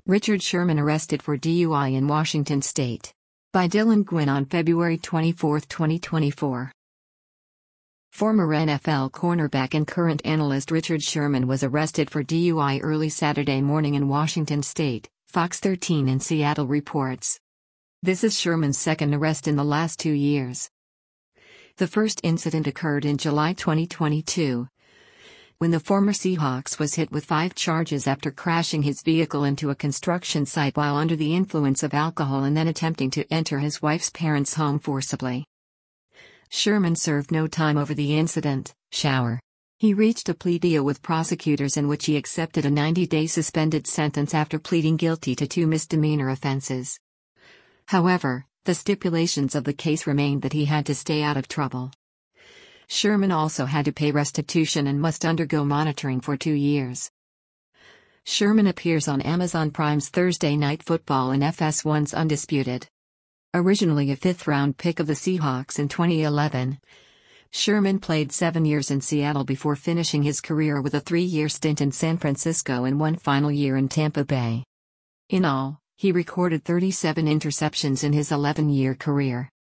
Richard Sherman arrested for DUI in Washington State. By Dylan Gwynn on February 24, 2024. Former NFL cornerback and current analyst Richard Sherman was arrested for DUI early Saturday morning in Washington State, Fox 13 in Seattle reports. This is Sherman's second arrest in the last 2 years. The first incident occurred in July 2022, when the former Seahawks was hit with 5 charges after crashing his vehicle into a construction site while under the influence of alcohol and then attempting to enter his wife's parents' home forcibly. Sherman served no time over the incident. He reached a plea deal with prosecutors in which he accepted a 90-day suspended sentence after pleading guilty to 2 misdemeanor offenses. However, the stipulations of the case remained that he had to stay out of trouble. Sherman also had to pay restitution and must undergo monitoring for 2 years. Sherman appears on Amazon Prime's Thursday Night Football in FS1's Undisputed. Originally a 5th-round pick of the Seahawks in 2011, Sherman played 7 years in Seattle before finishing his career with a 3-year stint in San Francisco and 1 final year in Tampa Bay. In all, he recorded 37 interceptions in his 11-year career.